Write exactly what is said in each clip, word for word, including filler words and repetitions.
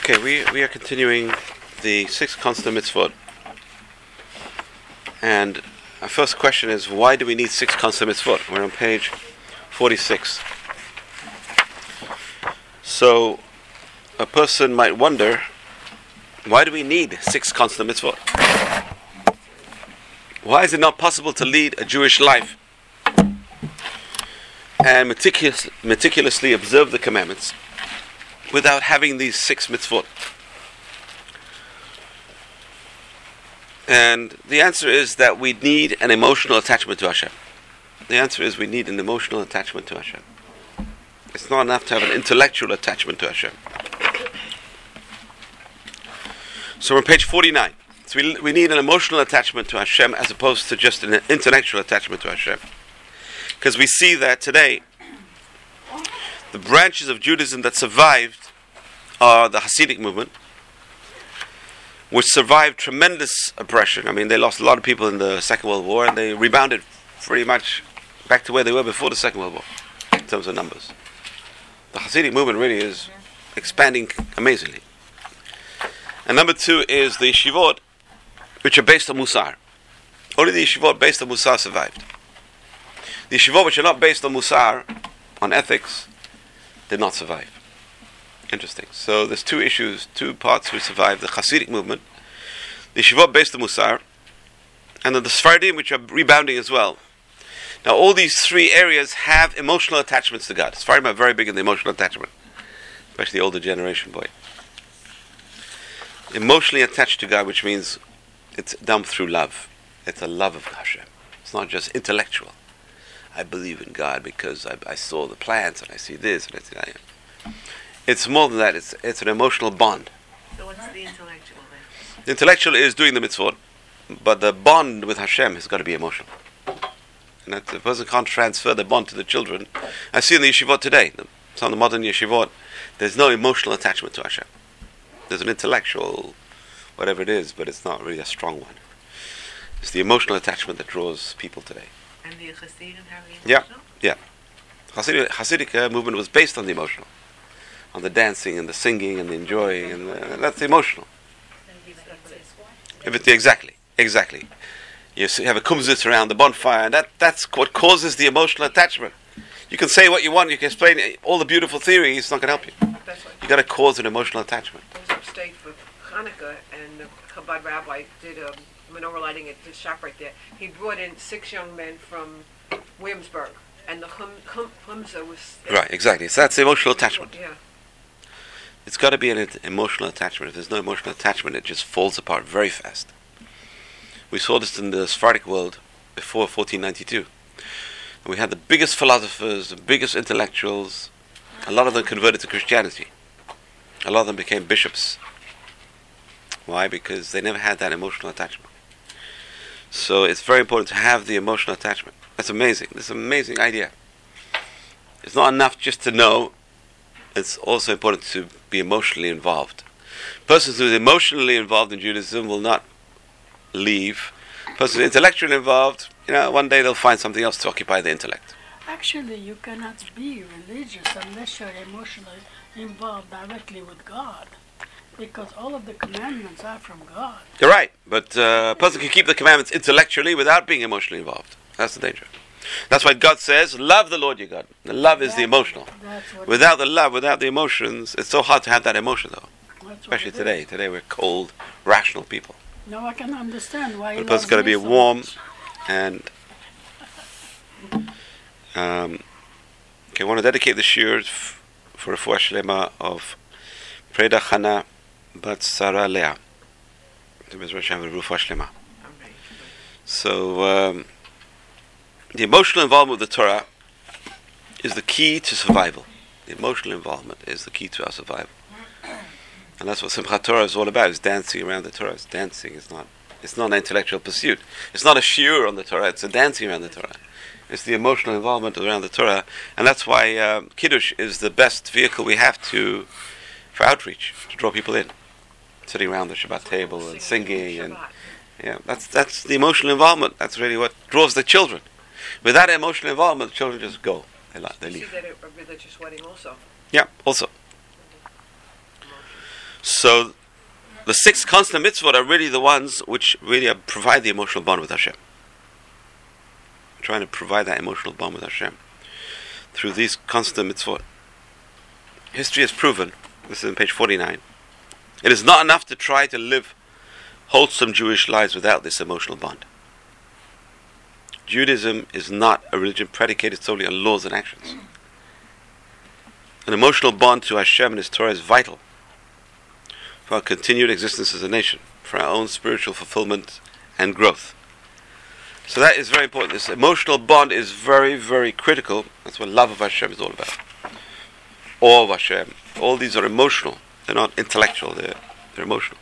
Okay, we, we are continuing the six constant mitzvot. And our first question is, why do we need six constant mitzvot? We're on page forty-six. So, a person might wonder, why do we need six constant mitzvot? Why is it not possible to lead a Jewish life and meticulous, meticulously observe the commandments without having these six mitzvot? And the answer is that we need an emotional attachment to Hashem. The answer is we need an emotional attachment to Hashem. It's not enough to have an intellectual attachment to Hashem. So we're on page forty-nine. So we, we need an emotional attachment to Hashem as opposed to just an intellectual attachment to Hashem. Because we see that today, the branches of Judaism that survived are the Hasidic movement, which survived tremendous oppression. I mean, they lost a lot of people in the Second World War, and they rebounded pretty much back to where they were before the Second World War, in terms of numbers. The Hasidic movement really is expanding amazingly. And number two is the yeshivot, which are based on Musar. Only the yeshivot based on Musar survived. The yeshivot which are not based on Musar, on ethics, did not survive. Interesting. So there's two issues, two parts which survived: the Hasidic movement, the yeshivot based on Musar, and then the Sfardim, which are rebounding as well. Now all these three areas have emotional attachments to God. Sfardim are very big in the emotional attachment, especially the older generation, boy. Emotionally attached to God, which means it's done through love. It's a love of Hashem. It's not just intellectual. I believe in God because I, I saw the plants and I see this and I see that. It's more than that. It's it's an emotional bond. So what's the intellectual then? The intellectual is doing the mitzvot, but the bond with Hashem has got to be emotional. And that the person can't transfer the bond to the children. I see in the yeshivot today, some of the modern yeshivot, there's no emotional attachment to Hashem. There's an intellectual, whatever it is, but it's not really a strong one. It's the emotional attachment that draws people today. And the Hasidim have the Yeah, emotional? yeah. Hasidic, Hasidic uh, movement was based on the emotional, on the dancing and the singing and the enjoying, and uh, that's emotional. If it, exactly, exactly. You see- have a kumzitz around the bonfire, and that, that's what causes the emotional attachment. You can say what you want, you can explain all the beautiful theory, it's not going to help you. That's what You got to cause an emotional attachment. I was upstate for Hanukkah, and the Chabad rabbi did a menorah lighting at the shop right there. He brought in six young men from Williamsburg, and the hum, hum, humza was... Right, exactly. So that's the emotional attachment. Yeah. It's got to be an emotional attachment. If there's no emotional attachment, it just falls apart very fast. We saw this in the Sephardic world before fourteen ninety-two. And we had the biggest philosophers, the biggest intellectuals. A lot of them converted to Christianity. A lot of them became bishops. Why? Because they never had that emotional attachment. So it's very important to have the emotional attachment. That's amazing. This is an amazing idea. It's not enough just to know. It's also important to be emotionally involved. Persons who are emotionally involved in Judaism will not leave. Persons who are intellectually involved, you know, one day they'll find something else to occupy the intellect. Actually, you cannot be religious unless you're emotionally involved directly with God, because all of the commandments are from God. You're right, but uh, a person can keep the commandments intellectually without being emotionally involved. That's the danger. That's why God says, love the Lord your God. The love is the emotional. That's what Without the love, without the emotions, it's so hard to have that emotion though. that's Especially what it today. is. Today we're cold, rational people. Now I can understand why. But he the person's got to loves be me so warm much. and... Um, okay, I want to dedicate the shiur f- for Refuah Shlema of Preda Chana Bat Sarah Leah. To Bezrat Hashem, Refuah Shlema. I'm ready. So, um, the emotional involvement with the Torah is the key to survival. The emotional involvement is the key to our survival. And that's what Simchat Torah is all about, is dancing around the Torah. It's dancing, it's not, it's not an intellectual pursuit. It's not a shiur on the Torah, it's a dancing around the Torah. It's the emotional involvement around the Torah. And that's why um, Kiddush is the best vehicle we have to for outreach, to draw people in. Sitting around the Shabbat table and singing and... Shabbat. Yeah, that's that's the emotional involvement. That's really what draws the children. Without emotional involvement, the children just go. They, they You see leave. that at a religious wedding also. Yeah, also. So, the six constant mitzvot are really the ones which really provide the emotional bond with Hashem. We're trying to provide that emotional bond with Hashem through these constant mitzvot. History has proven, this is on page forty-nine, it is not enough to try to live wholesome Jewish lives without this emotional bond. Judaism is not a religion predicated solely on laws and actions. An emotional bond to Hashem and His Torah is vital for our continued existence as a nation, for our own spiritual fulfillment and growth. So that is very important. This emotional bond is very, very critical. That's what love of Hashem is all about. Awe of Hashem. All these are emotional. They're not intellectual. They're, they're emotional.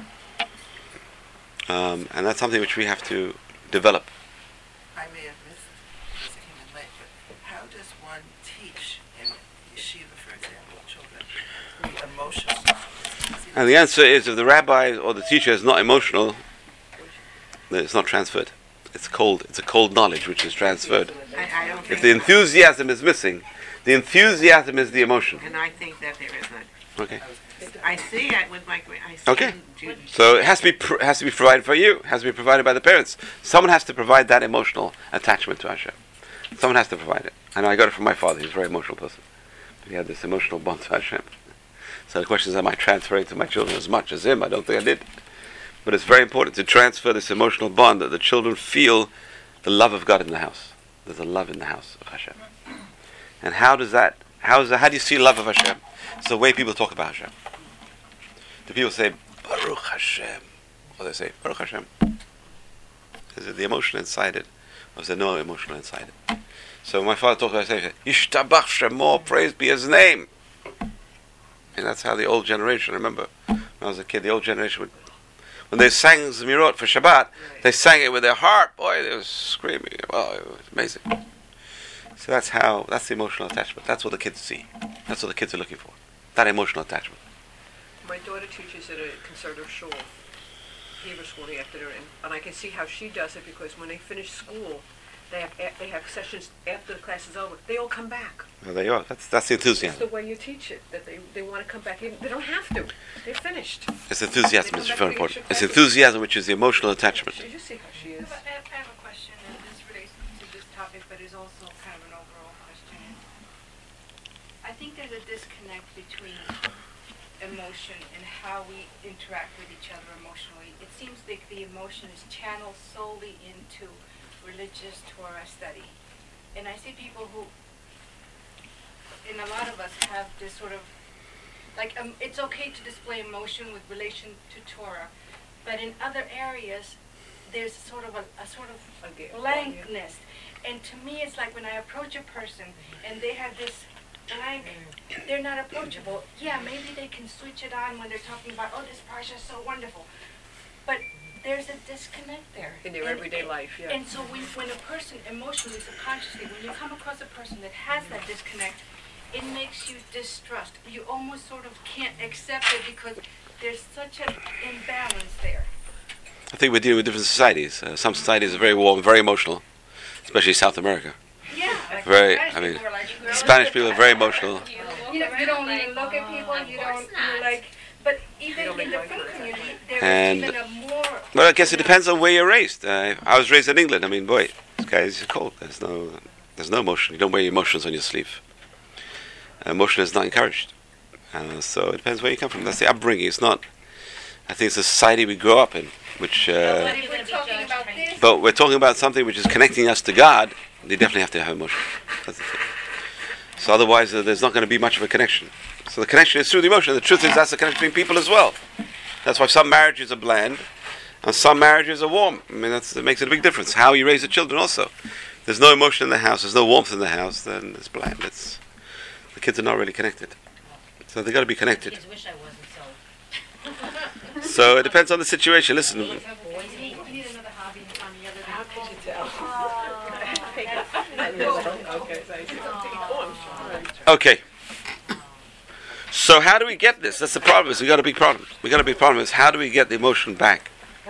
Um, and that's something which we have to develop. I may have missed this, came in late, but how does one teach in yeshiva, for example, children the emotional? And the answer is, if the rabbi or the teacher is not emotional, then it's not transferred. It's cold. It's a cold knowledge which is transferred. I, I don't If think the enthusiasm is missing, the enthusiasm is the emotion. and I think that there is not. Okay. I see it with my gra- I see Okay. Judy. So it has to be pr- has to be provided for you. It has to be provided by the parents. Someone has to provide that emotional attachment to Hashem. Someone has to provide it. I know I got it from my father. He was a very emotional person. He had this emotional bond to Hashem. So the question is, am I transferring to my children as much as him? I don't think I did. But it's very important to transfer this emotional bond, that the children feel the love of God in the house. There's a love in the house of Hashem. And how does that, how is that, how do you see love of Hashem? It's the way people talk about Hashem. Do people say, Baruch Hashem? Or they say, Baruch Hashem? Is it the emotion inside it? Or is there no emotion inside it? So when my father talked about it, I say, Yishtabach Shemo, praise be His name. And that's how the old generation, I remember, when I was a kid, the old generation would, when they sang Zemirot for Shabbat, they sang it with their heart. Boy, they were screaming. Oh, it was amazing. So that's how, that's the emotional attachment. That's what the kids see. That's what the kids are looking for. That emotional attachment. My daughter teaches at a conservative shul, Hebrew school the afternoon, and I can see how she does it, because when they finish school, they have a- they have sessions after the class is over. They all come back. Well, there you are. That's that's the That's the enthusiasm. way you teach it, that they, they want to come back. Even, they don't have to. They're finished. It's enthusiasm. It's very important. It's enthusiasm, which is the emotional attachment. You see how she I is. have a- I have a question, and this relates to this topic, but is also kind of an overall question. I think there's a disconnect between emotion and how we interact with each other emotionally. It seems like the emotion is channeled solely into religious Torah study. And I see people who, and a lot of us have this sort of, like, um, it's okay to display emotion with relation to Torah, but in other areas, there's sort of a, a sort of Okay. blankness. And to me, it's like when I approach a person and they have this blank, they're not approachable. Yeah, maybe they can switch it on when they're talking about, oh, this parsha is so wonderful. But there's a disconnect there. In their And- everyday and- life, yeah. And so when, when a person emotionally, subconsciously, when you come across a person that has that disconnect, it makes you distrust. You almost sort of can't accept it because there's such an imbalance there. I think we're dealing with different societies. Uh, some societies are very warm, very emotional, especially South America. Yeah. Very, I mean, Spanish people are very emotional. You know, you don't even look at people, you don't, you're like, but even don't in make the eye French contact. community, there And- is even a more... Well, I guess it depends on where you're raised. Uh, I was raised in England. I mean, boy, this guy is cold. There's no, there's no emotion. You don't wear your emotions on your sleeve. Emotion is not encouraged. Uh, so it depends where you come from. That's the upbringing. It's not. I think it's the society we grow up in, which. But Uh, if we're talking about this, but we're talking about something which is connecting us to God. They definitely have to have emotion. That's the thing. So otherwise, uh, there's not going to be much of a connection. So the connection is through the emotion. The truth is that's the connection between people as well. That's why some marriages are bland, and some marriages are warm. I mean, that's, that makes it a big difference. How you raise the children also. There's no emotion in the house. There's no warmth in the house. Then it's bland. It's the kids are not really connected. So they got to be connected. Kids wish I wasn't so. So it depends on the situation. Listen, we need another hobby on the other How could you tell? Okay, so I see. Oh, I'm sure. okay. So how do we get this? That's the problem. Is we got a big problem. We got a big problem. Is how do we get the emotion back?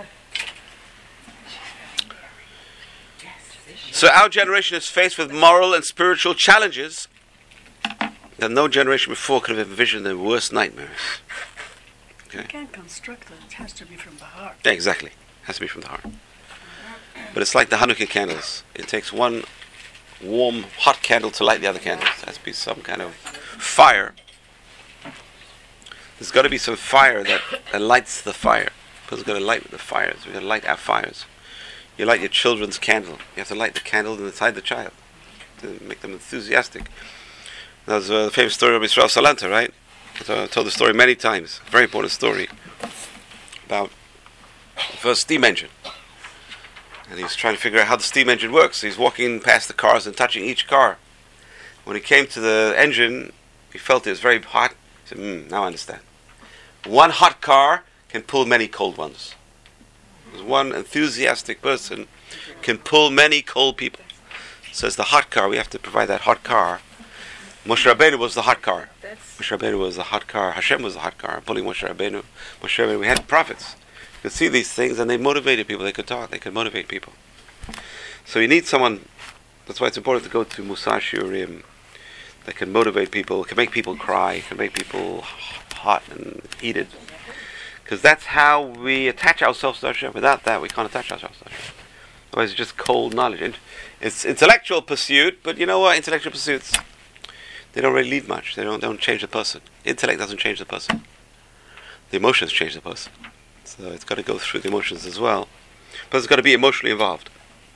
So our generation is faced with moral and spiritual challenges that no generation before could have envisioned their worst nightmares. Okay. You can't construct it. It has to be from the heart. Yeah, exactly. Has to be from the heart. But it's like the Hanukkah candles. It takes one warm, hot candle to light the other candles. There has to be some kind of fire. There's got to be some fire that, that lights the fire. Because we've got to light with the fires. We've got to light our fires. You light your children's candle. You have to light the candle inside the child to make them enthusiastic. There's a famous story of Israel Salanta, right? So I've told the story many times. Very important story about the first steam engine. And he's trying to figure out how the steam engine works. So he's walking past the cars and touching each car. When he came to the engine, he felt it was very hot. He said, hmm, now I understand. One hot car can pull many cold ones. Because one enthusiastic person can pull many cold people. So it's the hot car. We have to provide that hot car. Moshe Rabbeinu was the hot car. That's Moshe Rabbeinu was the hot car. Hashem was the hot car. Pulling Moshe Rabbeinu. Moshe Rabbeinu. We had prophets. You could see these things and they motivated people. They could talk. They could motivate people. So you need someone. That's why it's important to go to Musar Shiurim that can motivate people, can make people cry, can make people hot and heated. Because that's how we attach ourselves to Hashem. Without that, we can't attach ourselves to Hashem. Otherwise, it's just cold knowledge. It's intellectual pursuit, but you know what? Intellectual pursuits, they don't really lead much. They don't, they don't change the person. Intellect doesn't change the person. The emotions change the person. So it's got to go through the emotions as well. But it's got to be emotionally involved.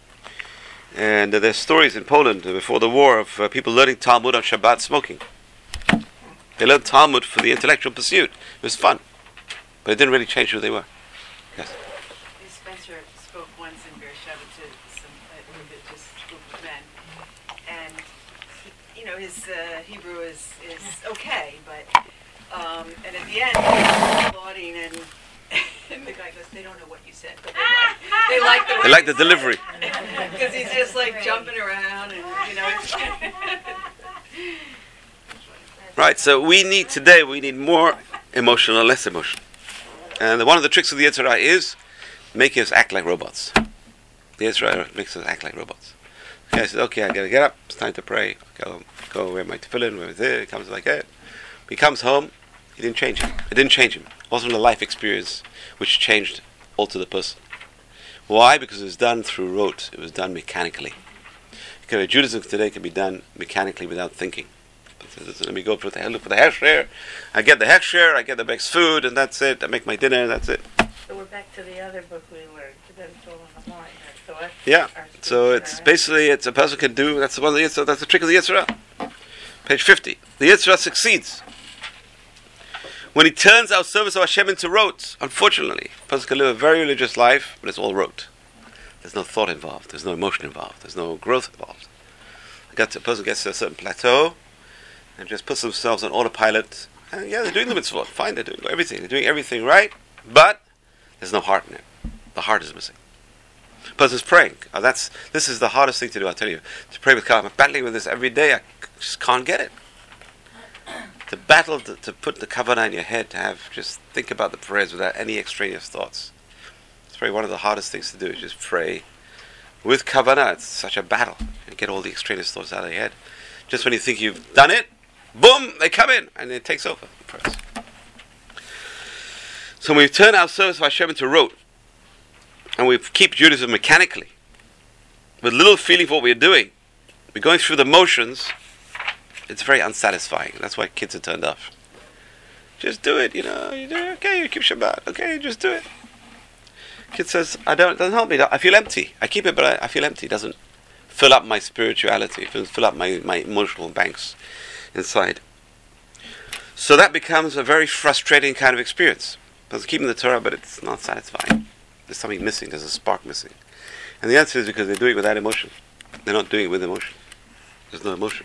And uh, there's stories in Poland uh, before the war of uh, people learning Talmud on Shabbat smoking. They learned Talmud for the intellectual pursuit. It was fun. But it didn't really change who they were. Yes? Spencer spoke once in Beersheba to some a religious group of men. And, he, you know, his uh, Hebrew is, is okay, but, um, and at the end, he's applauding and... And the guy goes, they don't know what you said, but they like, they like the way They like the you said delivery. it. Because he's just like jumping around and, you know. It's Right, so we need today, we need more emotional and less emotion. And one of the tricks of the Yetzer Hara is making us act like robots. The Yetzer Hara makes us act like robots. Okay, I said, okay, I gotta get up, it's time to pray. Go, go wear my tefillin, wear there, he comes like that. He comes home, he didn't change him. It didn't change him. It wasn't a life experience which changed alter the person. Why? Because it was done through rote. It was done mechanically. Because Judaism today can be done mechanically without thinking. Let me go for the look for the hechsher. I get the hechsher, I get the next food, and that's it. I make my dinner, and that's it. So we're back to the other book we learned, then Torah in the morning. So that's Yeah. our So scripture, it's right? basically it's a person can do. That's the one. That's the trick of the Yetzer Hara. Page fifty. The Yetzer Hara succeeds when he turns our service of Hashem into rote. Unfortunately, a person can live a very religious life, but it's all rote. There's no thought involved. There's no emotion involved. There's no growth involved. A person gets to a certain plateau and just puts themselves on autopilot. And yeah, they're doing the mitzvot. Fine, they're doing everything. They're doing everything right, but there's no heart in it. The heart is missing. A person's praying. Oh, that's this is the hardest thing to do. I'll tell you. To pray with God. I'm battling with this every day. I just can't get it. To battle to, to put the kavanah in your head, to have just think about the prayers without any extraneous thoughts. It's probably one of the hardest things to do. Is just pray with kavanah. It's such a battle. You get all the extraneous thoughts out of your head. Just when you think you've done it, boom, they come in and it takes over. First. So when we turn our service of Hashem into rote, and we keep Judaism mechanically, with little feeling for what we're doing, we're going through the motions. It's very unsatisfying. That's why kids are turned off. Just do it, you know. You do it, okay, you keep Shabbat. Okay, just do it. Kid says, "I don't. It doesn't help me. I feel empty. I keep it, but I, I feel empty. It doesn't fill up my spirituality. It doesn't fill up my, my emotional banks inside." So that becomes a very frustrating kind of experience. Because keeping the Torah, but it's not satisfying. There's something missing. There's a spark missing. And the answer is because they're doing it without emotion. They're not doing it with emotion. There's no emotion.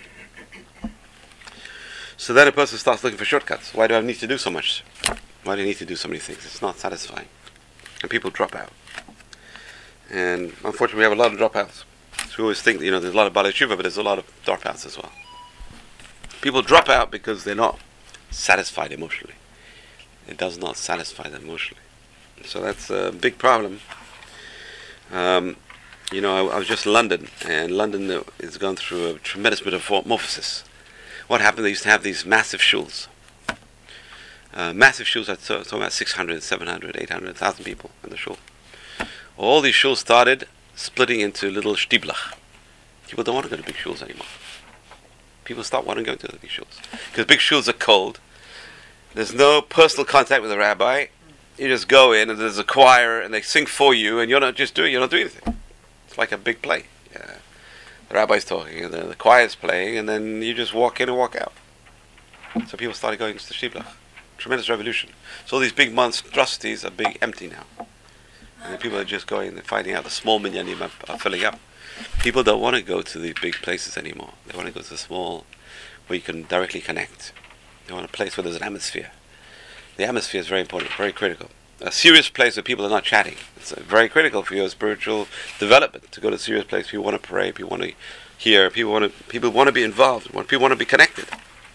So then a person starts looking for shortcuts. Why do I need to do so much? Why do I need to do so many things? It's not satisfying. And people drop out. And unfortunately we have a lot of dropouts. So we always think, you know, there's a lot of Baalei Teshuva, but there's a lot of dropouts as well. People drop out because they're not satisfied emotionally. It does not satisfy them emotionally. So that's a big problem. Um, you know, I, I was just in London, and London uh, is going through a tremendous metamorphosis. What happened? They used to have these massive shuls. Uh, massive shuls, I'm talking about six hundred, seven hundred, eight hundred, one thousand people in the shul. All these shuls started splitting into little shtiblach. People don't want to go to big shuls anymore. People stop wanting to go to the big shuls. Because big shuls are cold. There's no personal contact with the rabbi. You just go in and there's a choir and they sing for you and you're not just doing, you're not doing anything. It's like a big play. Yeah. The rabbi's talking and the, the choir's playing and then you just walk in and walk out. So people started going to the Shtiblach. Tremendous revolution. So all these big monstrosities are big empty now. And the people are just going and finding out the small minyanim are, are filling up. People don't want to go to the big places anymore. They want to go to the small where you can directly connect. They want a place where there's an atmosphere. The atmosphere is very important, very critical. A serious place where people are not chatting. It's uh, very critical for your spiritual development to go to a serious place. People want to pray. People want to hear. People want to. People want to be involved. People want to be connected.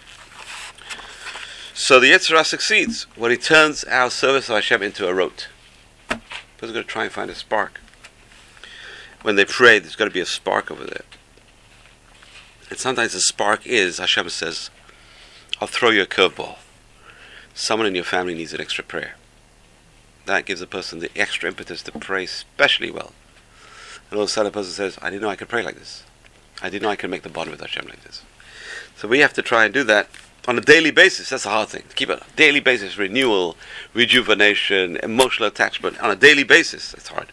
So the Yetzer Hara succeeds when he turns our service of Hashem into a rote. Person's going to try and find a spark. When they pray, there's got to be a spark over there. And sometimes the spark is, Hashem says, I'll throw you a curveball. Someone in your family needs an extra prayer. That gives a person the extra impetus to pray especially well. And all of a sudden a person says, I didn't know I could pray like this. I didn't know I could make the bond with Hashem like this. So we have to try and do that on a daily basis. That's a hard thing. To keep it on a daily basis, renewal, rejuvenation, emotional attachment. On a daily basis, it's hard.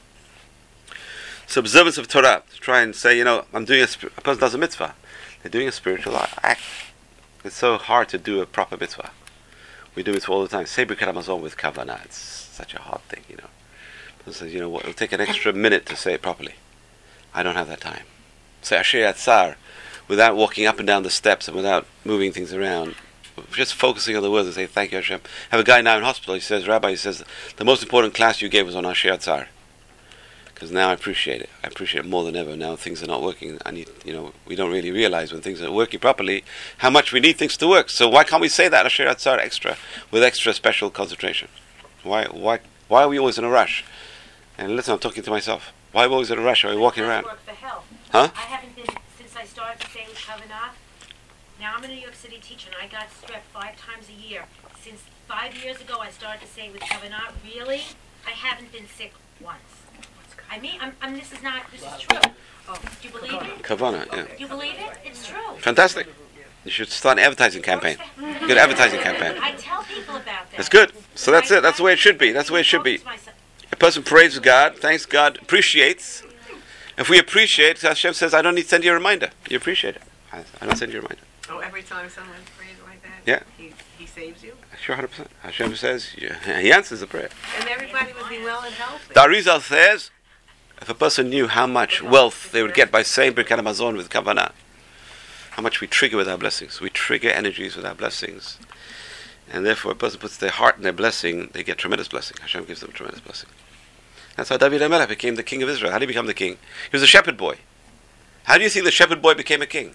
So observance of Torah, to try and say, you know, I'm doing a, a person does a mitzvah. They're doing a spiritual act. It's so hard to do a proper mitzvah. We do it all the time. Say Birkat Hamazon with kavanah. It's such a hard thing, you know. Person says, you know what, it'll take an extra minute to say it properly. I don't have that time. Say Asher Yatzar without walking up and down the steps and without moving things around. Just focusing on the words and say, thank you Hashem. I have a guy now in hospital, he says, Rabbi, he says, the most important class you gave was on Asher Yatzar. Because now I appreciate it. I appreciate it more than ever. Now things are not working. I need, you know, we don't really realize when things are working properly how much we need things to work. So why can't we say that Asher Yatzar extra with extra special concentration? Why, why, why are we always in a rush? And listen, I'm talking to myself. Why are we always in a rush? Are we walking around? Work for health. Huh? I haven't been since I started to say with Kavanah. Now I'm a New York City teacher, and I got strep five times a year. Since five years ago, I started to say with Kavanah. Really, I haven't been sick once. I mean, I'm, I'm, this is not, this is true. Oh, do you believe it? Kavanah, yeah. Do you believe it? It's true. Fantastic. You should start an advertising campaign. Good advertising campaign. I tell people about that. That's good. So that's it. That's the way it should be. That's the way it should be. A person prays God, thanks God, appreciates. If we appreciate, Hashem says, I don't need to send you a reminder. You appreciate it. I, I don't send you a reminder. Oh, every time someone prays like that, Yeah. he, he saves you? Sure, one hundred percent. Hashem says, yeah, he answers the prayer. And everybody would be well and healthy. The Arizal says, if a person knew how much wealth they would get by saying Birkat Hamazon with Kavanah, how much we trigger with our blessings. We trigger energies with our blessings. And therefore, a person puts their heart in their blessing, they get tremendous blessing. Hashem gives them tremendous blessing. That's how David HaMelech became the king of Israel. How did he become the king? He was a shepherd boy. How do you think the shepherd boy became a king?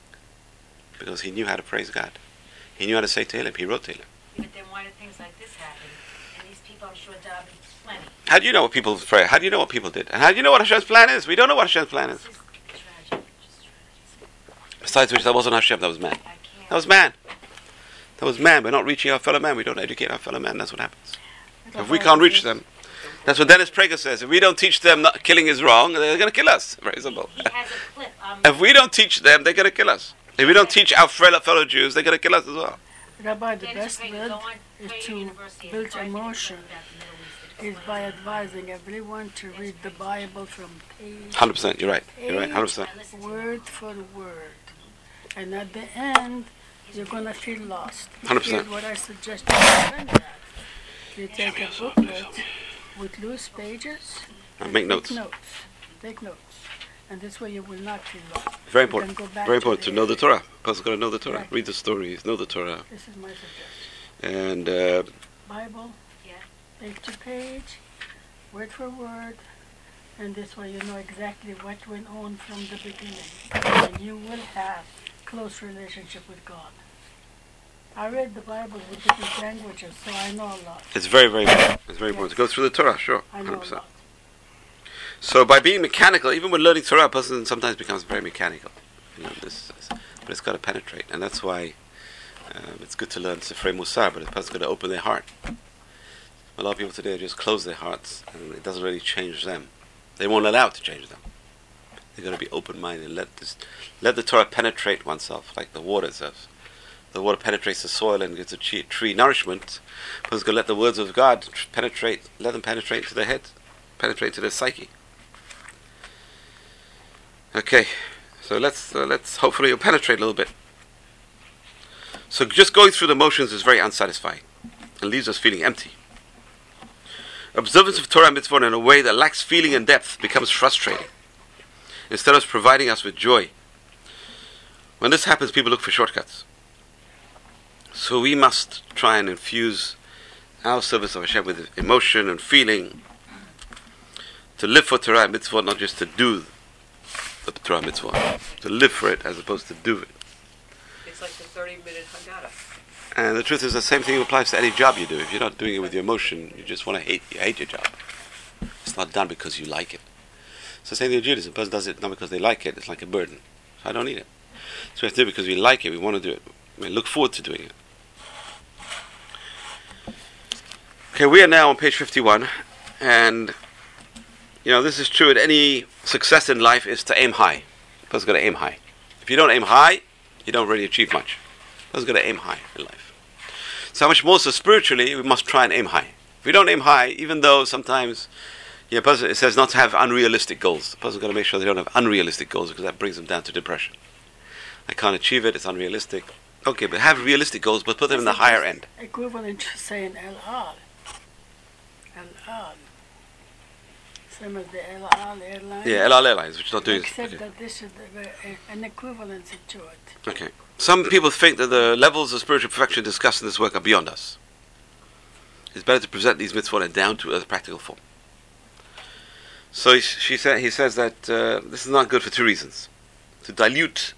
Because he knew how to praise God. He knew how to say Tehillim. He wrote Tehillim. But then why did things like this happen? And these people, I'm sure, davened plenty. How do you know what people pray? How do you know what people did? And how do you know what Hashem's plan is? We don't know what Hashem's plan is. This is tragic, just tragic. Besides which, that wasn't Hashem, that was man. I can't. That was man. That was man. We're not reaching our fellow man. We don't educate our fellow man. That's what happens. If we can't reach them, that's what Dennis Prager says. If we don't teach them not killing is wrong, they're going to kill us. Very simple. He, he has a clip. Um, If we don't teach them, they're going to kill us. If we don't teach our fellow, fellow Jews, they're going to kill us as well. Rabbi, the Dennis best Prager, way go on, is Prager to University, build and correct me emotion about the Middle East. is by advising everyone to read the Bible from page one hundred percent. You're right. You're right. one hundred percent. I listen to word for word. And at the end, you're going to feel lost. one hundred percent. Here's what I suggest you do that. You take a booklet with loose pages. Uh, make notes. Take notes. Take notes. And this way you will not feel lost. Very You can important. go back Very to important to the- know the Torah. Person's got to know the Torah. Right. Read the stories. Know the Torah. This is my suggestion. And uh, Bible, Yeah. page to page, word for word, and this way you know exactly what went on from the beginning. And you will have close relationship with God. I read the Bible with different languages, so I know a lot. it's very, very important. It's very important to go through the Torah. Sure. I one know hundred a percent. lot. So by being mechanical, even when learning Torah, a person sometimes becomes very mechanical. You know, this, is- but it's got to penetrate, and that's why Um, it's good to learn Sifrei Musar, but the person's going to open their heart. A lot of people today just close their hearts, and it doesn't really change them. They won't allow it to change them. They're going to be open-minded. Let this, let the Torah penetrate oneself, like the water says. The water penetrates the soil and gives a tree, tree nourishment. A person's going to let the words of God penetrate, let them penetrate to their head, penetrate to their psyche. Okay, so let's uh, let's hopefully you'll penetrate a little bit. So just going through the motions is very unsatisfying and leaves us feeling empty. Observance of Torah and mitzvot in a way that lacks feeling and depth becomes frustrating, instead of providing us with joy. When this happens, people look for shortcuts. So we must try and infuse our service of Hashem with emotion and feeling, to live for Torah and mitzvot, not just to do the Torah and mitzvot, to live for it as opposed to do it. It's like the thirty-minute Haggadah. And the truth is, the same thing applies to any job you do. If you're not doing it with your emotion, you just want to hate, you hate your job. It's not done because you like it. It's the same thing with Judaism. A person does it not because they like it. It's like a burden. So I don't need it. So we have to do it because we like it. We want to do it. We look forward to doing it. Okay, we are now on page fifty-one. And, you know, this is true at any success in life is to aim high. A person's got to aim high. If you don't aim high, you don't really achieve much. A person's got to aim high in life. So much more so spiritually, we must try and aim high. If we don't aim high, even though sometimes, you know, person, it says not to have unrealistic goals. The person's got to make sure they don't have unrealistic goals, because that brings them down to depression. I can't achieve it, it's unrealistic. Okay, but have realistic goals, but put them in the higher end. Equivalent to saying El Al. El Al. Same as the El Al Airlines. Yeah, El Al Airlines, which is not doing it. Except Okay. that this is the, uh, an equivalency to it. Okay. Some people think that the levels of spiritual perfection discussed in this work are beyond us. It's better to present these mitzvot down to a practical form. So he, she said, he says that uh, this is not good for two reasons. To dilute.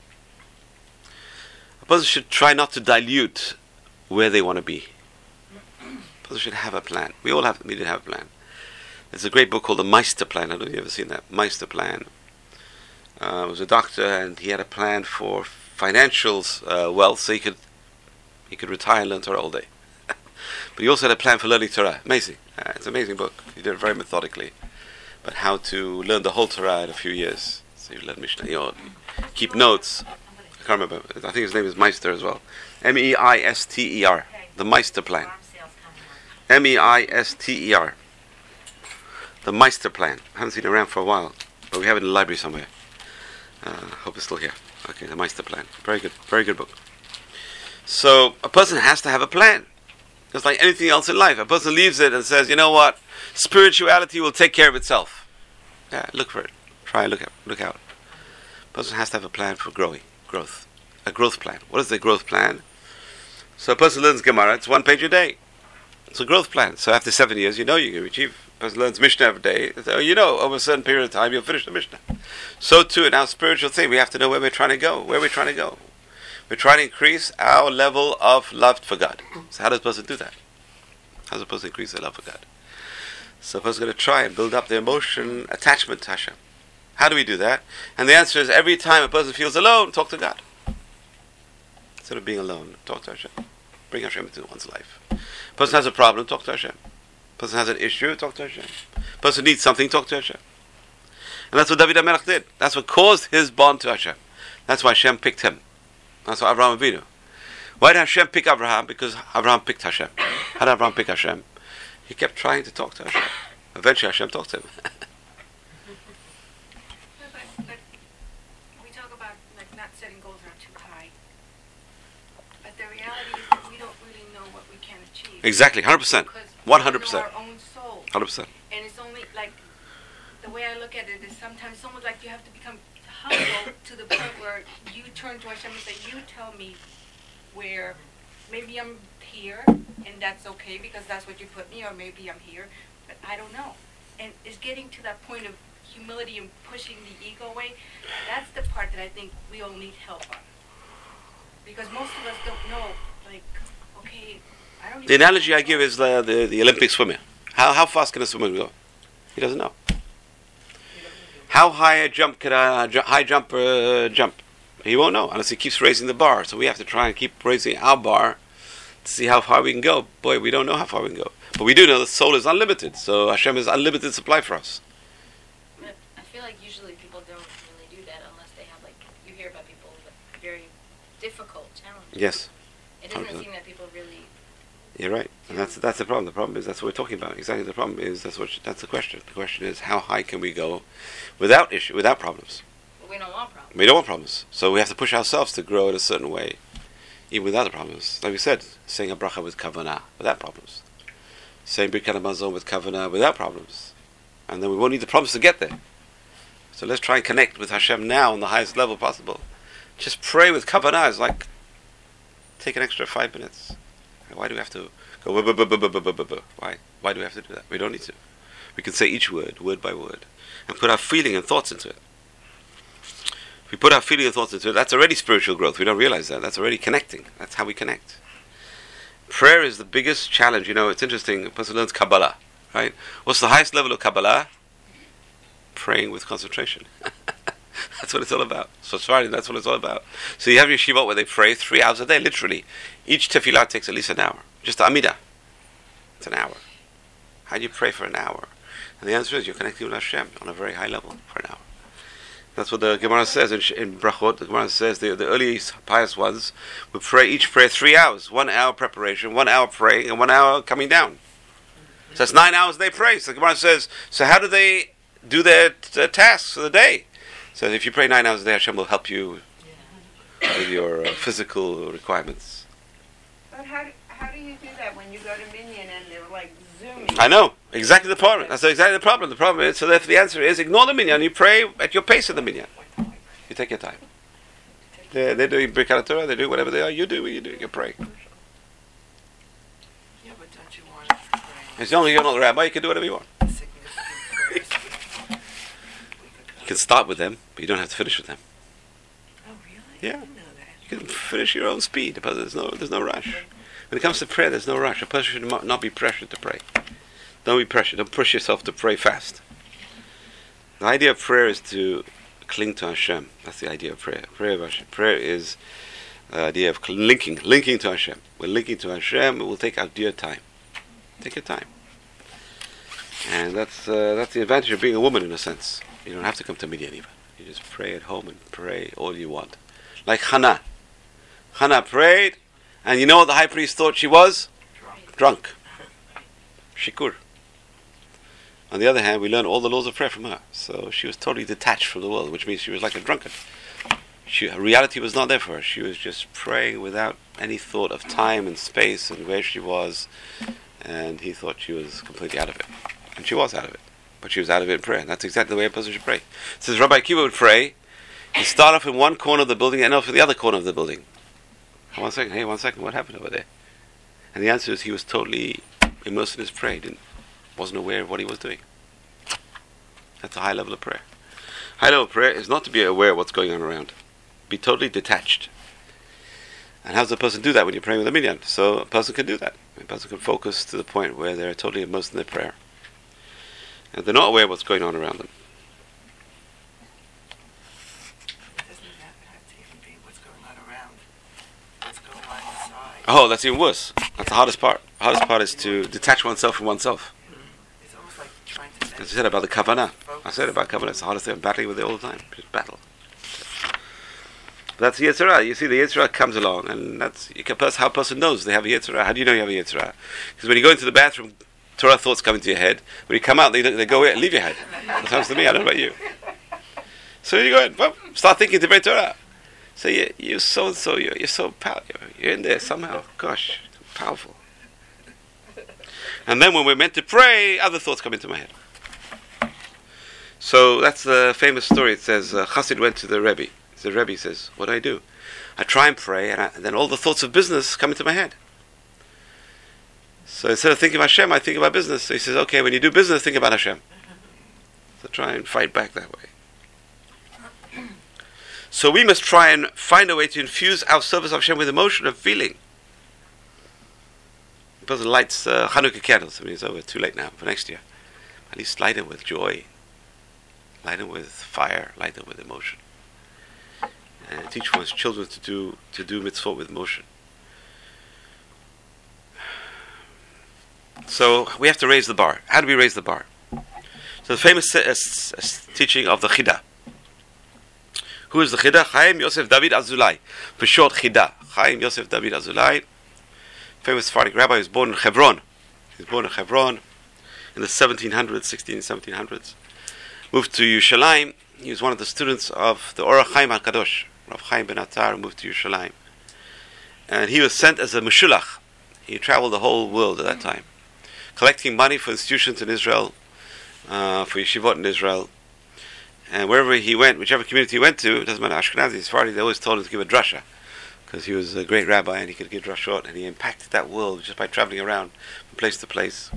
A person should try not to dilute where they want to be. A person should have a plan. We all have, we did have a plan. There's a great book called the Meister Plan. I don't know if you've ever seen that. Meister Plan. Uh, he was a doctor, and he had a plan for financial uh, wealth, so he could he could retire and learn Torah all day. But he also had a plan for learning Torah. Amazing. Uh, it's an amazing book. He did it very methodically. But how to learn the whole Torah in a few years. So you learn Mishnah, you know, keep notes. I can't remember. I think his name is Meister as well. M E I S T E R. The Meister Plan. M E I S T E R. The Meister Plan. I haven't seen it around for a while, but we have it in the library somewhere. I uh, hope it's still here. Okay, the Meister Plan. Very good, very good book. So, a person has to have a plan. Just like anything else in life. A person leaves it and says, you know what? Spirituality will take care of itself. Yeah, look for it. Try and look out. Look out. A person has to have a plan for growing, growth. A growth plan. What is the growth plan? So a person learns Gemara, it's one page a day. It's a growth plan. So after seven years, you know you can achieve. A person learns Mishnah every day. So you know, over a certain period of time, you'll finish the Mishnah. So too, in our spiritual thing, we have to know where we're trying to go. Where we're trying to go. We're trying to increase our level of love for God. So how does a person do that? How does a person increase their love for God? So a person's going to try and build up their emotion, attachment to Hashem. How do we do that? And the answer is, every time a person feels alone, talk to God. Instead of being alone, talk to Hashem. Bring Hashem into one's life. A person has a problem, talk to Hashem. A person has an issue, talk to Hashem. A person needs something, talk to Hashem. And that's what David HaMelech did. That's what caused his bond to Hashem. That's why Hashem picked him. That's why Avraham Avinu. Why did Hashem pick Abraham? Because Abraham picked Hashem. How did Abraham pick Hashem? He kept trying to talk to Hashem. Eventually Hashem talked to him. But, but we talk about like not setting goals that are too high. But the reality is that we don't really know what we can achieve. Exactly, one hundred percent. Because one hundred percent. we know our own soul. one hundred percent. And it's only like, the way I look at it is sometimes someone like you have to become humble to the point where you turn to Hashem and say, you tell me where maybe I'm here and that's okay because that's what you put me, or maybe I'm here, but I don't know. And it's getting to that point of humility and pushing the ego away. That's the part that I think we all need help on. Because most of us don't know, like, okay, I don't even The analogy I give is the, the, the Olympic swimmer. How how fast can a swimmer go? He doesn't know. How high a jump can a ju- high jumper uh, jump? He won't know unless he keeps raising the bar. So we have to try and keep raising our bar to see how far we can go. Boy, we don't know how far we can go. But we do know the soul is unlimited. So Hashem is unlimited supply for us. But I feel like usually people don't really do that unless they have, like, you hear about people with very difficult challenges. Yes. It doesn't Okay. seem that people really... You're right. And that's that's the problem. The problem is that's what we're talking about. Exactly the problem is that's what that's the question. The question is how high can we go without issue, without problems? But we don't want problems. We don't want problems. So we have to push ourselves to grow in a certain way, even without the problems. Like we said, saying a bracha with kavanah, without problems. Saying Birkat Hamazon with kavanah, without problems. And then we won't need the problems to get there. So let's try and connect with Hashem now on the highest level possible. Just pray with kavanah. It's like, take an extra five minutes. Why do we have to go, buh, buh, buh, buh, buh, buh, buh, buh? Why? Why do we have to do that? We don't need to. We can say each word, word by word, and put our feeling and thoughts into it. If we put our feeling and thoughts into it, that's already spiritual growth. We don't realize that. That's already connecting. That's how we connect. Prayer is the biggest challenge. You know, it's interesting. A person learns Kabbalah, right? What's the highest level of Kabbalah? Praying with concentration. That's what it's all about. So sorry, that's what it's all about. So you have your Yeshivot where they pray three hours a day, literally. Each tefillah takes at least an hour. Just Amidah. It's an hour. How do you pray for an hour? And the answer is you're connecting with Hashem on a very high level for an hour. That's what the Gemara says in, in Brachot. The Gemara says the, the early pious ones would pray each prayer three hours. One hour preparation, one hour praying, and one hour coming down. So that's nine hours they pray. So the Gemara says, so how do they do their t- tasks for the day? So if you pray nine hours a day, Hashem will help you with your uh, physical requirements. But how do, how do you do that when you go to Minyan and they're like zooming? I know. Exactly the problem. That's exactly the problem. The problem is, so therefore the answer is, ignore the minyan. You pray at your pace in the minyan. You take your time. They're, they're doing Birkat Torah, they're doing whatever they are. You do what you do. You pray. Yeah, but don't you want to pray As long as you're not the rabbi, you can do whatever you want. significant prayers? You can start with them, but you don't have to finish with them. Oh, really? Yeah. I didn't know that. You can finish your own speed, but there's no, there's no rush. When it comes to prayer, there's no rush. A person should not be pressured to pray. Don't be pressured. Don't push yourself to pray fast. The idea of prayer is to cling to Hashem. That's the idea of prayer. Prayer, of Hashem. Prayer is the idea of linking, linking to Hashem. We're linking to Hashem. It will take our dear time. Take your time. And that's uh, that's the advantage of being a woman in a sense. You don't have to come to Minyan even. You just pray at home and pray all you want. Like Hannah. Hannah prayed, and you know what the high priest thought she was? Drunk. Drunk. Shikur. On the other hand, we learn all the laws of prayer from her. So she was totally detached from the world, which means she was like a drunkard. She, her reality was not there for her. She was just praying without any thought of time and space and where she was. And he thought she was completely out of it. And she was out of it. But she was out of it in prayer. And that's exactly the way a person should pray. It says Rabbi Akiva would pray. He'd start off in one corner of the building and end off in the other corner of the building. One second, hey, one second, what happened over there? And the answer is he was totally immersed in his prayer. He didn't, wasn't aware of what he was doing. That's a high level of prayer. High level of prayer is not to be aware of what's going on around. Be totally detached. And how does a person do that when you're praying with a minyan? So a person can do that. A person can focus to the point where they're totally immersed in their prayer. And they're not aware of what's going on around them. Doesn't that have to even be what's going on around? What's going on inside? Oh, that's even worse. That's the hardest part. The hardest part is to detach oneself from oneself. It's almost like trying to... As I said about the kavanah. I said about kavanah, it's the hardest thing. I'm battling with it all the time. Just battle. But that's the Yetzer Hara. You see, the Yetzer Hara comes along, and that's you can, how a person knows they have a Yetzer Hara. How do you know you have a Yetzer Hara? Because when you go into the bathroom, Torah thoughts come into your head. When you come out, they, they go away and leave your head. That happens to me. I don't know about you. So you go in, well, start thinking to Torah. So you, you're so and so. You're, you're so powerful. You're in there somehow. Gosh, powerful. And then when we're meant to pray, other thoughts come into my head. So that's the famous story. It says uh, Chassid went to the Rebbe. The Rebbe says, "What do I do? I try and pray, and, I, and then all the thoughts of business come into my head. So instead of thinking of Hashem, I think about business." So he says, "Okay, when you do business, think about Hashem." So try and fight back that way. So we must try and find a way to infuse our service of Hashem with emotion and feeling. The person lights uh, Hanukkah candles. I mean, it's over. Too late now for next year. At least light them with joy. Light them with fire. Light them with emotion. and teach one's children to do to do mitzvot with motion. So we have to raise the bar. How do we raise the bar? So the famous uh, s- s- teaching of the Chida. Who is the Chida? Chaim Yosef David Azulai. For short, Chida. Chaim Yosef David Azulai. Famous Sephardic rabbi. He was born in Hebron. He was born in Hebron in the seventeen hundreds, sixteen, seventeen hundreds. Moved to Yerushalayim. He was one of the students of the Orach Chaim HaKadosh. Rav Chaim Ben Attar moved to Yerushalayim. And he was sent as a Meshulach. He traveled the whole world at that time, collecting money for institutions in Israel, uh, for yeshivot in Israel. And wherever he went, whichever community he went to, it doesn't matter, Ashkenazi, Sephardi, they always told him to give a drasha, because he was a great rabbi and he could give drashot, and he impacted that world just by traveling around from place to place.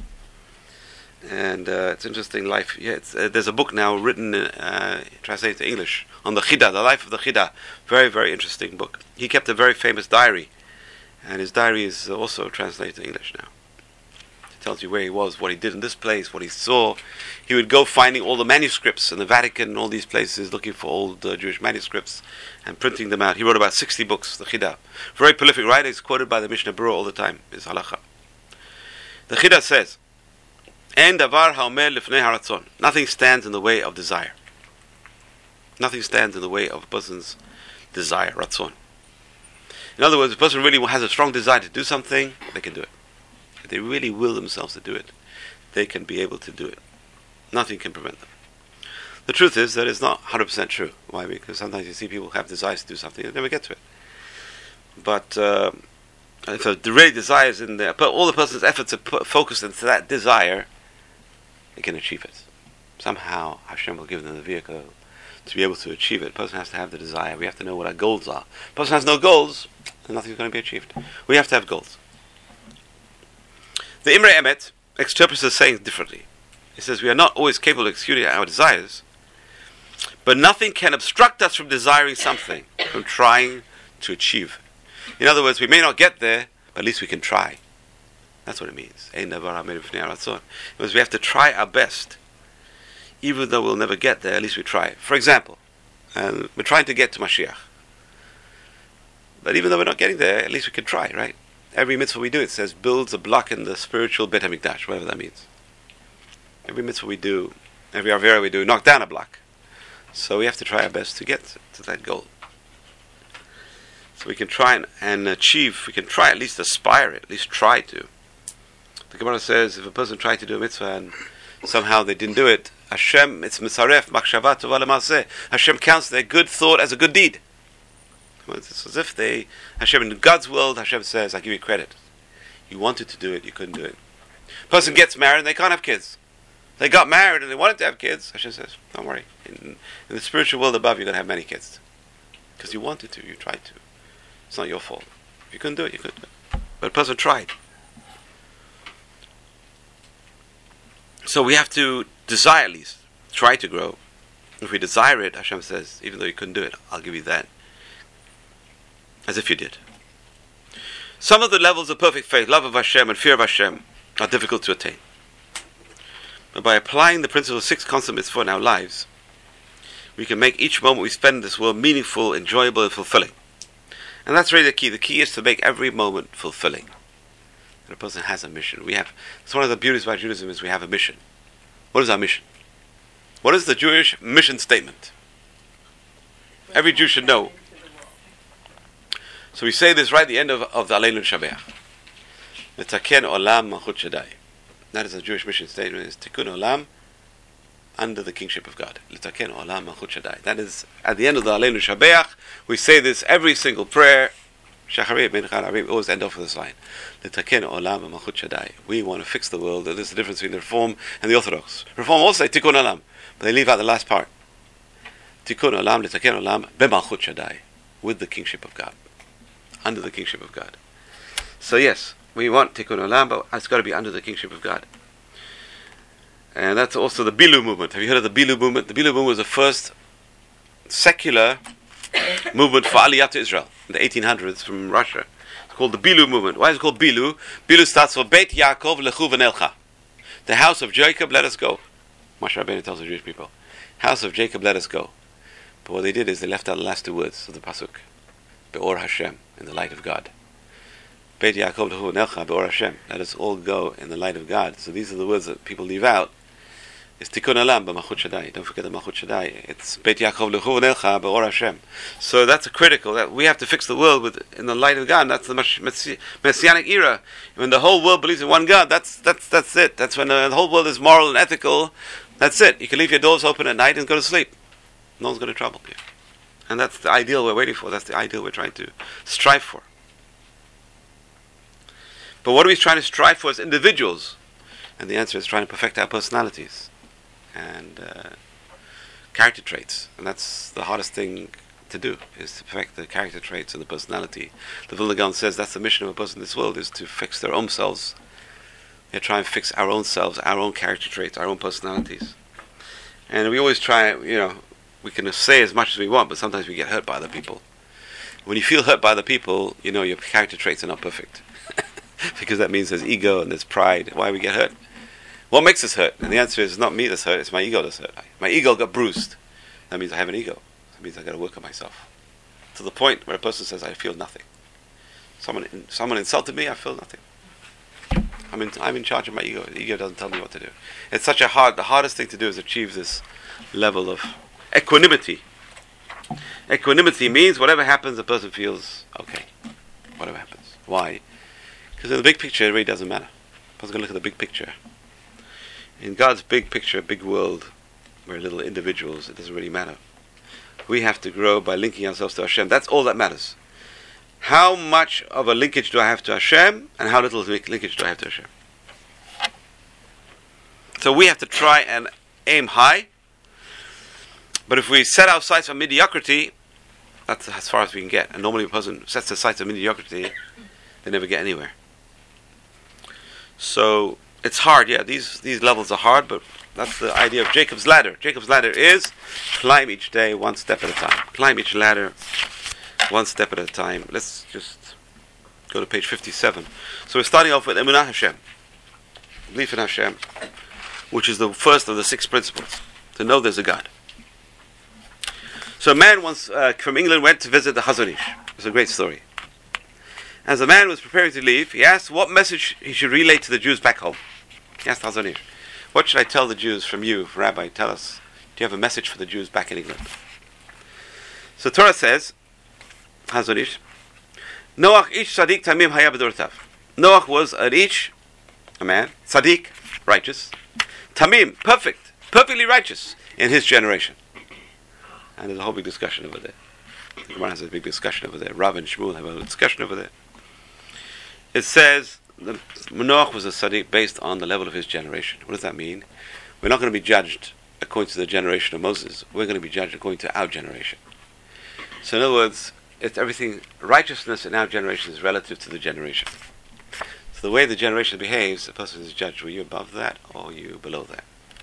And uh, it's interesting life. Yeah, it's, uh, there's a book now written, uh, translated to English, on the Chida, the life of the Chida. Very, very interesting book. He kept a very famous diary, and his diary is also translated to English now. It tells you where he was, what he did in this place, what he saw. He would go finding all the manuscripts in the Vatican and all these places, looking for old uh, Jewish manuscripts and printing them out. He wrote about sixty books, the Chida. Very prolific writer. He's quoted by the Mishnah Berurah all the time, his halacha. The Chida says, "En davar haomer lifnei haratzon." Nothing stands in the way of desire. Nothing stands in the way of a person's desire, ratzon. In other words, if a person really has a strong desire to do something, they can do it. If they really will themselves to do it, they can be able to do it. Nothing can prevent them. The truth is that it's not one hundred percent true. Why? Because sometimes you see people have desires to do something and never get to it. But uh, if a really desire is in there, but all the person's efforts are put, focused into that desire, they can achieve it. Somehow Hashem will give them the vehicle to be able to achieve it. A person has to have the desire. We have to know what our goals are. If a person has no goals, then nothing's going to be achieved. We have to have goals. The Imre Emet interprets the saying differently. He says we are not always capable of executing our desires, but nothing can obstruct us from desiring something, from trying to achieve. In other words, we may not get there, but at least we can try. That's what it means. Because we have to try our best. Even though we'll never get there, at least we try. For example, um, we're trying to get to Mashiach. But even though we're not getting there, at least we can try, right? Every mitzvah we do, it says, builds a block in the spiritual Beit HaMikdash, whatever that means. Every mitzvah we do, every avera we do, knock down a block. So we have to try our best to get to that goal. So we can try and, and achieve, we can try, at least aspire it, at least try to. The Gemara says, if a person tried to do a mitzvah and somehow they didn't do it, Hashem, it's mitzaref, machshava tova lemaseh. Hashem counts their good thought as a good deed. It's as if they, Hashem, in God's world, Hashem says, I give you credit. You wanted to do it, you couldn't do it. Person gets married and they can't have kids. They got married and they wanted to have kids. Hashem says, don't worry. In, in the spiritual world above, you're going to have many kids. Because you wanted to, you tried to. It's not your fault. If you couldn't do it, you couldn't do it. But a person tried. So we have to desire at least, try to grow. If we desire it, Hashem says, even though you couldn't do it, I'll give you that. As if you did. Some of the levels of perfect faith, love of Hashem and fear of Hashem, are difficult to attain. But by applying the principle of six constant mitzvot in our lives, we can make each moment we spend in this world meaningful, enjoyable, and fulfilling. And that's really the key. The key is to make every moment fulfilling. And a person has a mission. We have. It's one of the beauties about Judaism is we have a mission. What is our mission? What is the Jewish mission statement? Every Jew should know. So we say this right at the end of, of the Aleinu Shabeach. Letaken olam malchut Shaddai. That is a Jewish mission statement. It's Tikkun olam under the kingship of God. Letaken olam malchut Shaddai. That is at the end of the Aleinu Shabeach. We say this every single prayer. Shacharit, Mincha, Arib, we always end off with this line. Letaken olam malchut Shaddai. We want to fix the world. There's the difference between the Reform and the Orthodox. Reform also say Tikkun olam, but they leave out the last part. Tikkun olam, letaken olam, bemalchut Shaddai, with the kingship of God, under the kingship of God. So yes, we want Tikkun olam, but it's got to be under the kingship of God. And that's also the Bilu movement. Have you heard of the Bilu movement? The Bilu movement was the first secular movement for Aliyah to Israel in the eighteen hundreds from Russia. It's called the Bilu movement. Why is it called Bilu? Bilu starts for Beit Yaakov Lechu V'Nelcha. The house of Jacob, let us go. Moshe Rabbeinu tells the Jewish people, house of Jacob, let us go. But what they did is they left out the last two words of the pasuk, Be'or Hashem, in the light of God. Beit Yaakov lechu v'nelcha be'or Hashem. Let us all go in the light of God. So these are the words that people leave out. It's Tikkun Olam b'Malchut Shaddai. Don't forget the Malchut Shaddai. It's Beit Yaakov lechu v'nelcha be'or Hashem. So that's a critical, that we have to fix the world with in the light of God. And that's the Messi- Messianic era. When the whole world believes in one God, that's that's that's it. That's when the whole world is moral and ethical. That's it. You can leave your doors open at night and go to sleep. No one's going to trouble you. And that's the ideal we're waiting for. That's the ideal we're trying to strive for. But what are we trying to strive for as individuals? And the answer is trying to perfect our personalities and uh, character traits. And that's the hardest thing to do, is to perfect the character traits and the personality. The Vilna Gaon says that's the mission of a person in this world, is to fix their own selves. We try and fix our own selves, our own character traits, our own personalities. And we always try, you know, we can say as much as we want, but sometimes we get hurt by other people. When you feel hurt by other people, you know your character traits are not perfect. Because that means there's ego and there's pride. Why we get hurt? What makes us hurt? And the answer is not me that's hurt, it's my ego that's hurt. My ego got bruised. That means I have an ego. That means I got to work on myself. To the point where a person says, I feel nothing. Someone someone insulted me, I feel nothing. I'm in, I'm in charge of my ego. The ego doesn't tell me what to do. It's such a hard, the hardest thing to do is achieve this level of equanimity. Equanimity means whatever happens, the person feels okay. Whatever happens. Why? Because in the big picture, it really doesn't matter. I was going to look at the big picture. In God's big picture, big world, we're little individuals, it doesn't really matter. We have to grow by linking ourselves to Hashem. That's all that matters. How much of a linkage do I have to Hashem, and how little linkage do I have to Hashem? So we have to try and aim high, but if we set our sights on mediocrity, that's as far as we can get. And normally a person sets their sights on mediocrity, they never get anywhere. So it's hard, yeah, these these levels are hard, but that's the idea of Jacob's ladder. Jacob's ladder is climb each day one step at a time. Climb each ladder one step at a time. Let's just go to page fifty-seven. So we're starting off with Emunah Hashem, belief in Hashem, which is the first of the six principles, to know there's a God. So a man once uh, from England went to visit the Chazon Ish. It's a great story. As the man was preparing to leave, he asked what message he should relay to the Jews back home. He asked Chazon Ish, what should I tell the Jews from you, Rabbi? Tell us. Do you have a message for the Jews back in England? So Torah says, Chazon Ish, Noach ish tzaddik tamim haya b'dortav. Noach was an ish, a man, tzaddik, righteous, tamim, perfect, perfectly righteous in his generation. And there's a whole big discussion over there. The Gemara has a big discussion over there. Rav and Shmuel have a discussion over there. It says that Noach was a tzaddik based on the level of his generation. What does that mean? We're not going to be judged according to the generation of Moses. We're going to be judged according to our generation. So in other words, it's everything, righteousness in our generation is relative to the generation. So the way the generation behaves, the person is judged, were you above that or were you below that?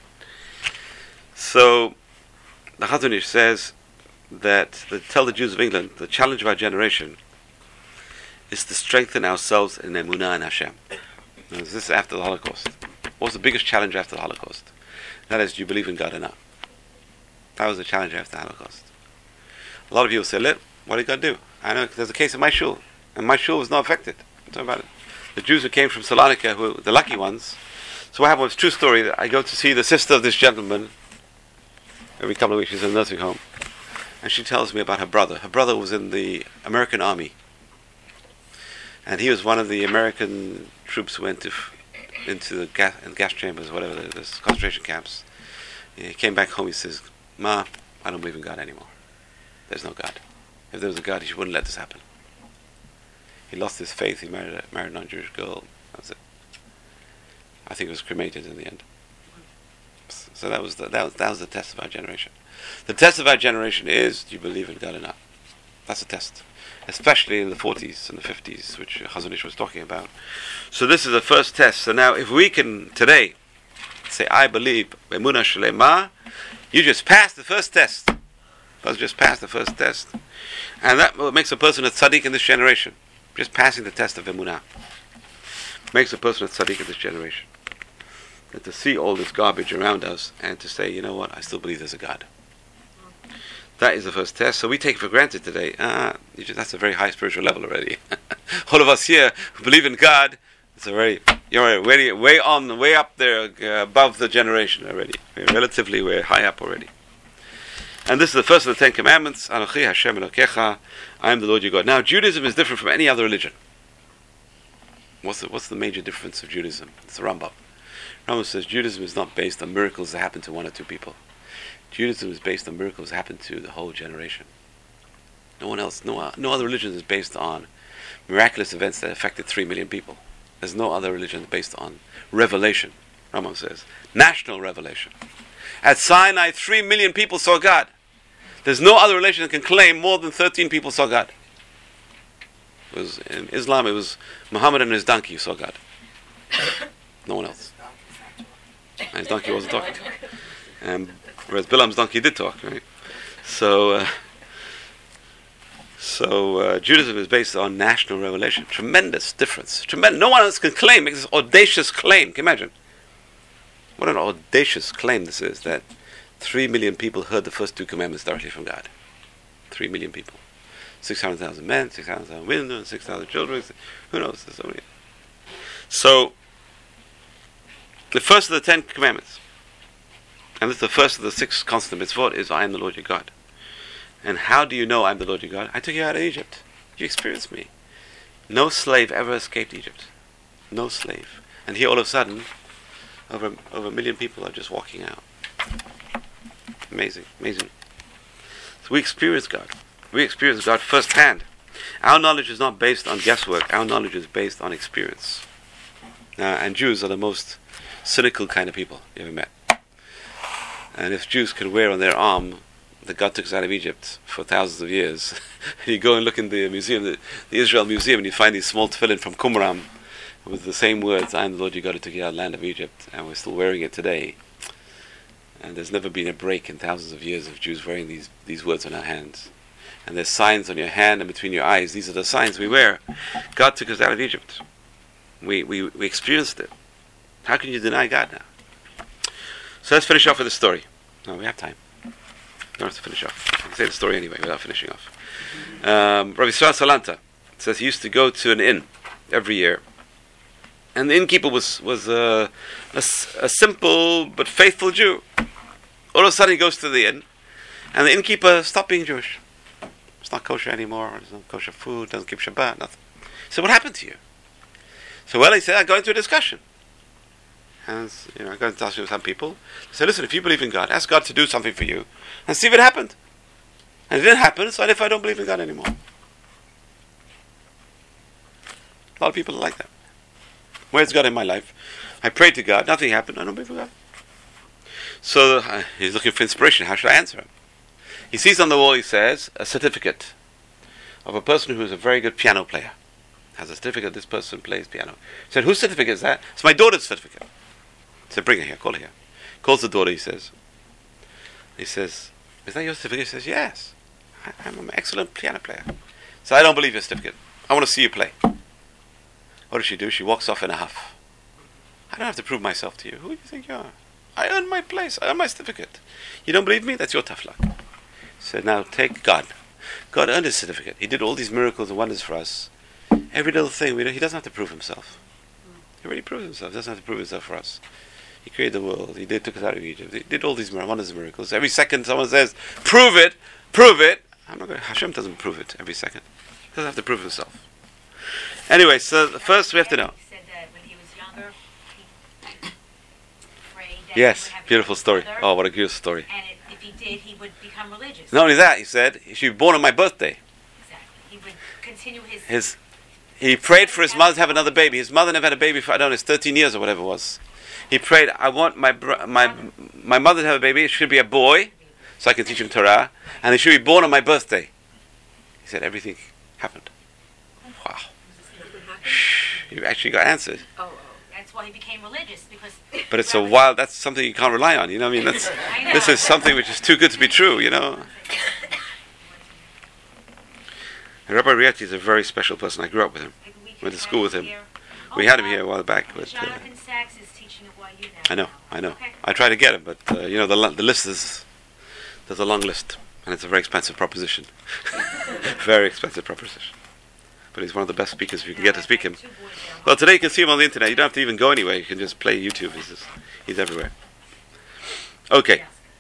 So the Chazon Ish says that the, tell the Jews of England, the challenge of our generation is to strengthen ourselves in Emunah and Hashem. Now, this is after the Holocaust. What was the biggest challenge after the Holocaust? That is, do you believe in God or not? That was the challenge after the Holocaust. A lot of people say, look, what did God do? I know there's a case in my shul, and my shul was not affected. I'm talking about it. The Jews who came from Salonika, who were the lucky ones. So what happened was, true story, that I go to see the sister of this gentleman every couple of weeks. She's in a nursing home. And she tells me about her brother. Her brother was in the American Army. And he was one of the American troops who went to, into the gas, in gas chambers, whatever, the, the concentration camps. He came back home, he says, Ma, I don't believe in God anymore. There's no God. If there was a God, he wouldn't let this happen. He lost his faith, he married a, married a non-Jewish girl. That's it. I think he was cremated in the end. So that was the, that was, that was the test of our generation. The test of our generation is, do you believe in God or not? That's a test. Especially in the forties and the fifties, which Chazon Ish was talking about. So this is the first test. So now if we can today say, I believe, Emunah Shlema, you just passed the first test. You just passed the first test. And that makes a person a tzaddik in this generation. Just passing the test of Emunah makes a person a tzaddik in this generation. And to see all this garbage around us and to say, you know what, I still believe there's a God. That is the first test. So we take for granted today. Ah, you just, that's a very high spiritual level already. All of us here who believe in God, it's a very, you're way, way on, way up there, uh, above the generation already. We're relatively, we're high up already. And this is the first of the Ten Commandments. Anochi Hashem Elokecha, I am the Lord your God. Now, Judaism is different from any other religion. What's the, what's the major difference of Judaism? It's the Rambam. Rambam says Judaism is not based on miracles that happen to one or two people. Judaism is based on miracles that happen to the whole generation. No one else, no, no other religion is based on miraculous events that affected three million people. There's no other religion based on revelation, Rambam says. National revelation. At Sinai, three million people saw God. There's no other religion that can claim more than thirteen people saw God. It was, in Islam, it was Muhammad and his donkey who saw God. No one else. And his donkey wasn't talking. Um, whereas Bilam's donkey did talk, right? So, uh, so uh, Judaism is based on national revelation. Tremendous difference. Tremendous. No one else can claim, make this audacious claim. Can you imagine? What an audacious claim this is, that three million people heard the first two commandments directly from God. Three million people. six hundred thousand men, six hundred thousand women, six thousand children. Who knows? There's so many. So, the first of the Ten Commandments, and this is the first of the six constant mitzvot, is I am the Lord your God. And how do you know I'm the Lord your God? I took you out of Egypt. You experienced me. No slave ever escaped Egypt. No slave. And here all of a sudden, over, over a million people are just walking out. Amazing, amazing. So we experience God. We experience God firsthand. Our knowledge is not based on guesswork. Our knowledge is based on experience. Uh, and Jews are the most cynical kind of people you ever met. And if Jews could wear on their arm that God took us out of Egypt for thousands of years, you go and look in the museum, the, the Israel Museum, and you find these small tefillin from Qumran with the same words, I am the Lord your God who took you out of the land of Egypt, and we're still wearing it today. And there's never been a break in thousands of years of Jews wearing these, these words on our hands. And there's signs on your hand and between your eyes. These are the signs we wear. God took us out of Egypt. We, we, we experienced it. How can you deny God now? So let's finish off with the story. No, we have time. We don't have to finish off. I can say the story anyway without finishing off. Um, Rabbi Yisrael Salanta says he used to go to an inn every year. And the innkeeper was, was uh, a, a simple but faithful Jew. All of a sudden he goes to the inn, and the innkeeper stopped being Jewish. It's not kosher anymore, there's no kosher food, doesn't keep Shabbat, nothing. So what happened to you? So well, he said, I got into a discussion. And you know, I got into discussion with some people. I said, listen, if you believe in God, ask God to do something for you, and see if it happened. And it didn't happen, so if I don't believe in God anymore. A lot of people are like that. Where's God in my life? I prayed to God, nothing happened, I don't believe in God. So uh, he's looking for inspiration. How should I answer him? He sees on the wall, he says, a certificate of a person who is a very good piano player. Has a certificate, this person plays piano. He said, whose certificate is that? It's my daughter's certificate. He said, bring her here, call her here. Calls the daughter, he says. He says, is that your certificate? He says, yes. I, I'm an excellent piano player. So I don't believe your certificate. I want to see you play. What does she do? She walks off in a huff. I don't have to prove myself to you. Who do you think you are? I earned my place. I earned my certificate. You don't believe me? That's your tough luck. So now take God. God earned his certificate. He did all these miracles and wonders for us. Every little thing, we know, he doesn't have to prove himself. He already proved himself. He doesn't have to prove himself for us. He created the world. He did took us out of Egypt. He did all these wonders and miracles. Every second someone says, prove it, prove it. I'm not going to, Hashem doesn't prove it every second. He doesn't have to prove himself. Anyway, so first we have to know. He said that when he was younger, he prayed that Yes, he would have beautiful a story. mother, Oh, what a beautiful story. and it, if he did, he would become religious. Not only that, he said, he should be born on my birthday. Exactly. He would continue his... His, he prayed for his mother to have another baby. His mother never had a baby for, I don't know, it's thirteen years or whatever it was. He prayed, I want my bro- my my mother to have a baby. It should be a boy, so I can teach him Torah, and he should be born on my birthday. He said everything happened. Wow. Shh, you actually got answered. Oh, oh. That's why he became religious, because... But it's a wild, that's something you can't rely on, you know what I mean? That's, I know. this is something which is too good to be true, you know? And Rabbi Rieti is a very special person. I grew up with him. Maybe we could Went to school have with him. here. We Oh, had him wow. here a while back. But, uh, Jonathan Sachs is teaching at Y U now. I know, I know. Okay. I try to get him, but, uh, you know, the, the list is, there's a long list. And it's a very expensive proposition. Very expensive proposition. But he's one of the best speakers if you can get to speak him. Well, today you can see him on the internet. You don't have to even go anywhere. You can just play YouTube. He's, just, he's everywhere. Okay.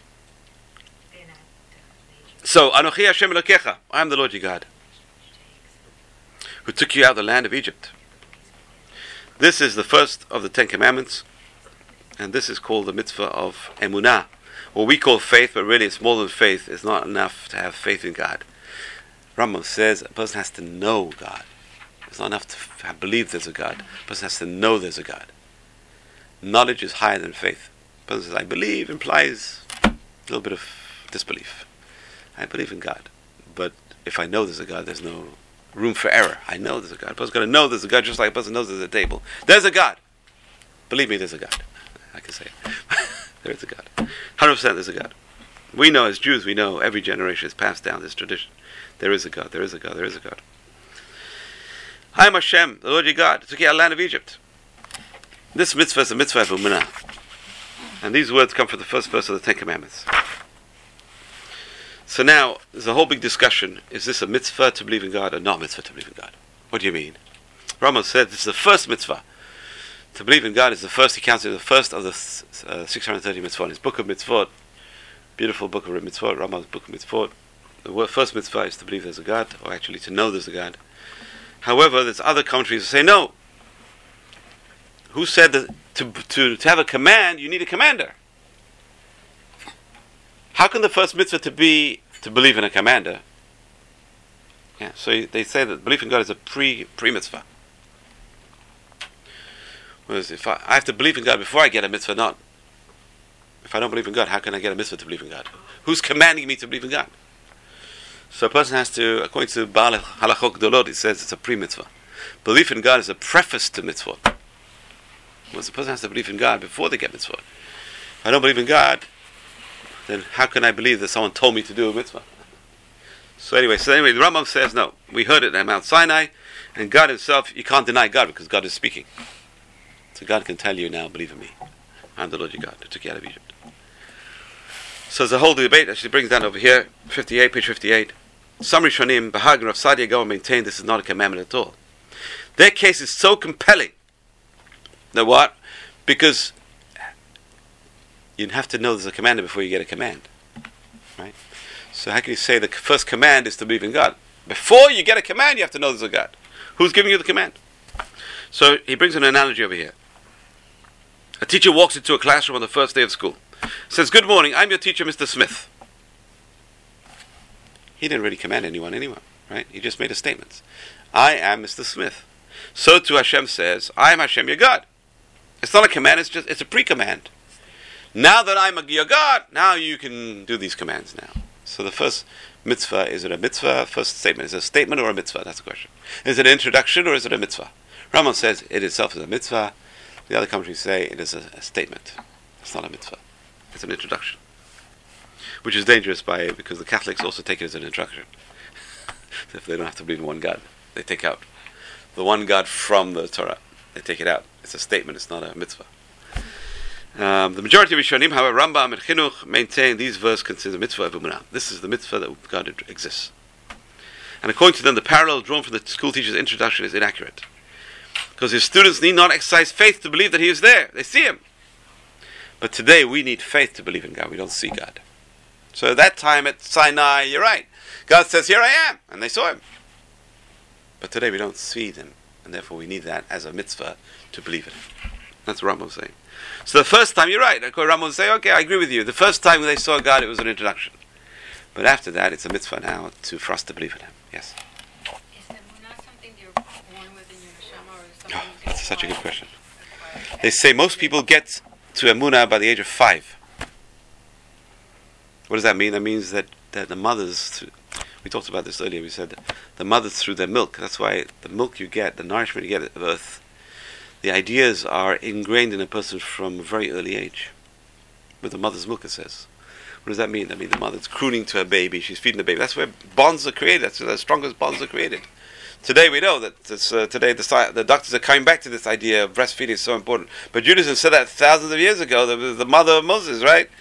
So, Anochi Hashem Elokecha, I am the Lord your God, who took you out of the land of Egypt. This is the first of the Ten Commandments, and this is called the mitzvah of Emunah, what we call faith, but really it's more than faith. It's not enough to have faith in God. Rambam says a person has to know God. It's not enough to have believed there's a God. A person has to know there's a God. Knowledge is higher than faith. A person says, I believe, implies a little bit of disbelief. I believe in God. But if I know there's a God, there's no room for error. I know there's a God. A person's going to know there's a God just like a person knows there's a table. There's a God. Believe me, there's a God. I can say it. There is a God. one hundred percent there's a God. We know as Jews, we know every generation has passed down this tradition. There is a God, there is a God, there is a God. I am Hashem, the Lord your God, took you out of the land of Egypt. This mitzvah is a mitzvah of Emunah. And these words come from the first verse of the Ten Commandments. So now, there's a whole big discussion. Is this a mitzvah to believe in God or not a mitzvah to believe in God? What do you mean? Rambam said this is the first mitzvah. To believe in God is the first, he counts it the first of the uh, six hundred thirty mitzvot. His book of mitzvot, beautiful book of mitzvot, Rambam's book of mitzvot. The first mitzvah is to believe there's a God, or actually to know there's a God. However, there's other commentaries that say no. Who said that to, to, to have a command, you need a commander? How can the first mitzvah to be to believe in a commander? Yeah, so they say that belief in God is a pre pre mitzvah. Whereas if I, I have to believe in God before I get a mitzvah, not if I don't believe in God, how can I get a mitzvah to believe in God? Who's commanding me to believe in God? So a person has to, according to Baal Halachot Gdolot, it says it's a pre mitzvah. Belief in God is a preface to mitzvah. Whereas a person has to believe in God before they get mitzvah. If I don't believe in God, then how can I believe that someone told me to do a mitzvah? So anyway, so anyway, the Rambam says no. We heard it at Mount Sinai, and God Himself, you can't deny God because God is speaking. So God can tell you now, believe in me. I'm the Lord your God, who took you out of Egypt. So there's a whole debate that she brings down over here, fifty-eight, page fifty-eight. Some Rishonim, Bahag and Rav Sadia go and maintain this is not a commandment at all. Their case is so compelling. Now what? Because you have to know there's a commander before you get a command. Right? So how can you say the first command is to believe in God? Before you get a command, you have to know there's a God. Who's giving you the command? So he brings an analogy over here. A teacher walks into a classroom on the first day of school. Says, good morning, I'm your teacher, Mister Smith. He didn't really command anyone anyway, right? He just made a statement. I am Mister Smith. So too Hashem says, I am Hashem your God. It's not a command, it's just it's a pre-command. Now that I'm a, your God, now you can do these commands now. So the first mitzvah, is it a mitzvah? First statement, is it a statement or a mitzvah? That's the question. Is it an introduction or is it a mitzvah? Rambam says it itself is a mitzvah. The other commentaries say it is a, a statement. It's not a mitzvah. It's an introduction. Which is dangerous by because the Catholics also take it as an introduction. If they don't have to believe in one God, they take out the one God from the Torah. They take it out. It's a statement, it's not a mitzvah. Um, the majority of Rishonim, however, Rambam and Chinuch maintain these verses consider the mitzvah of Emunah. This is the mitzvah that God exists. And according to them, the parallel drawn from the school teacher's introduction is inaccurate. Because his students need not exercise faith to believe that he is there. They see him. But today we need faith to believe in God. We don't see God. So at that time at Sinai, you're right. God says, here I am. And they saw him. But today we don't see them. And therefore we need that as a mitzvah to believe in him. That's what Rambam's saying. So the first time, you're right. Rambam will say, okay, I agree with you. The first time they saw God, it was an introduction. But after that, it's a mitzvah now to, for us to believe in him. Yes? Is Emunah something you're born with in your neshama, or is something Oh, you get that's such a good acquired? question. They say most people get to Emunah by the age of five. What does that mean? That means that, that the mothers, we talked about this earlier, we said the mothers through their milk. That's why the milk you get, the nourishment you get at birth, the ideas are ingrained in a person from a very early age. With the mother's milk, it says. What does that mean? That means the mother's crooning to her baby, she's feeding the baby. That's where bonds are created, that's where the strongest bonds are created. Today we know that this, uh, today the, the doctors are coming back to this idea of breastfeeding is so important. But Judaism said that thousands of years ago, the, the mother of Moses, right?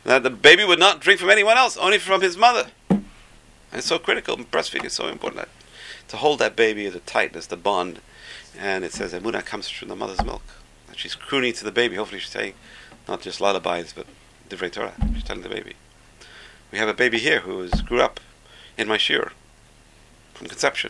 That the baby would not drink from anyone else, only from his mother. And it's so critical. Breastfeeding is so important. That, to hold that baby, the tightness, the bond. And it says emunah comes from the mother's milk. And she's crooning to the baby. Hopefully she's saying not just lullabies, but divrei Torah. She's telling the baby. We have a baby here who is, grew up in my shiur from conception.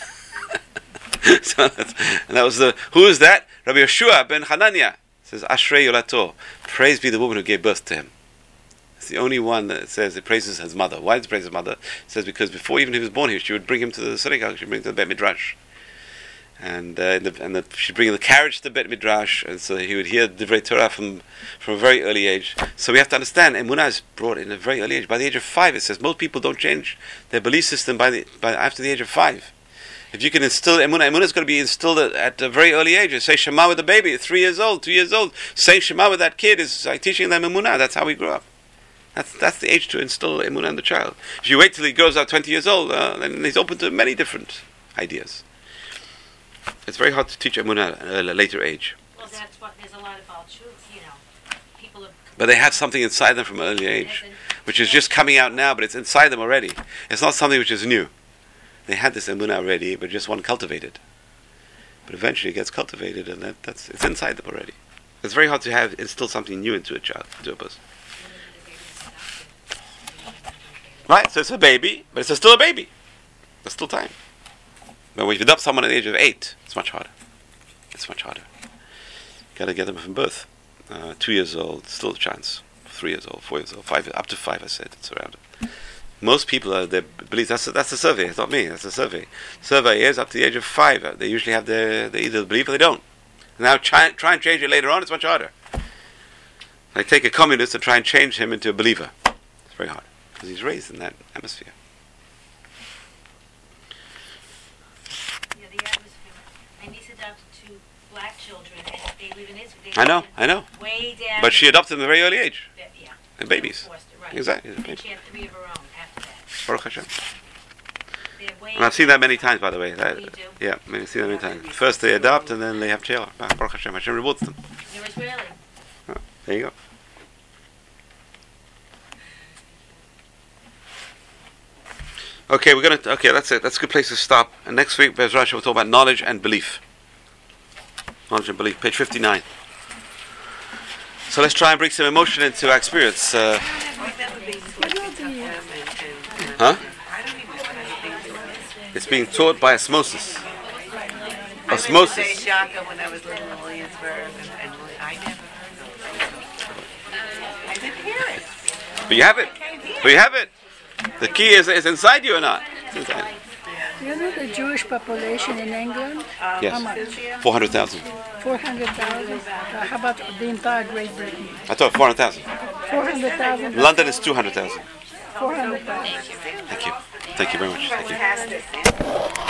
So that's, and that was the, who is that? Rabbi Yeshua ben Hanania. It says, Ashrei Yolato. Praise be the woman who gave birth to him. It's the only one that says it praises his mother. Why does it praise his mother? It says because before even he was born here, she would bring him to the synagogue, she would bring him to the Bet Midrash. And, uh, and, the, and the, she'd bring him the carriage to the Bet Midrash, and so he would hear Divrei Torah from, from a very early age. So we have to understand, emunah is brought in a very early age. By the age of five, it says most people don't change their belief system by the, by after the age of five. If you can instill emunah, emunah is going to be instilled at, at a very early age. You say Shema with the baby at three years old, two years old. Saying Shema with that kid is like teaching them emunah. That's how we grew up. That's that's the age to instill emunah in the child. If you wait till he grows up twenty years old, uh, then he's open to many different ideas. It's very hard to teach emunah at a later age. Well, that's what, there's a lot about truth, you know. People have... But they have something inside them from an early age, which is just coming out now, but it's inside them already. It's not something which is new. They had this emunah already, but just one cultivated. But eventually it gets cultivated, and that, that's it's inside them already. It's very hard to have instill something new into a child, into a person. Right, so it's a baby, but it's still a baby. There's still time. But when you adopt someone at the age of eight, it's much harder. It's much harder. Got to get them from birth. Uh, two years old, still a chance. Three years old, four years old, five, up to five. I said it's around it. Most people are they believe that's a, that's a survey. It's not me. That's a survey. Survey is up to the age of five. Uh, they usually have their they either believe or they don't. Now try try and change it later on. It's much harder. Like take a communist and try and change him into a believer. It's very hard because he's raised in that atmosphere. Black children, and they live in Israel. I know, I know. Way down. But she adopted them at a very early age. Yeah, yeah. And babies. Forced it, right. Exactly. And she had three of her own after that. Baruch Hashem. They're way And I've seen that many times, by the way. That, you do? yeah, I've seen that many times. First they adopt, and then they have child. Baruch Hashem. Hashem rewards them. They're Israeli. Oh, there you go. Okay, we're gonna. Okay, that's it. That's a good place to stop. And next week, Be'ez Hashem, we'll talk about knowledge and belief. Knowledge and belief, page fifty-nine. So let's try and bring some emotion into our experience. Uh, huh? It's being taught by osmosis. Osmosis. I went to Shaka when I was little in Williamsburg, and, and I never heard those. I didn't hear it. But you have it. But you have it. The key is, is inside you or not? It's inside. You know the Jewish population in England? How Yes. much? four hundred thousand. four hundred thousand? Uh, how about the entire Great Britain? I thought four hundred thousand. four hundred thousand? London is two hundred thousand. four hundred thousand. Thank you. Thank you very much. Thank you. Fantastic.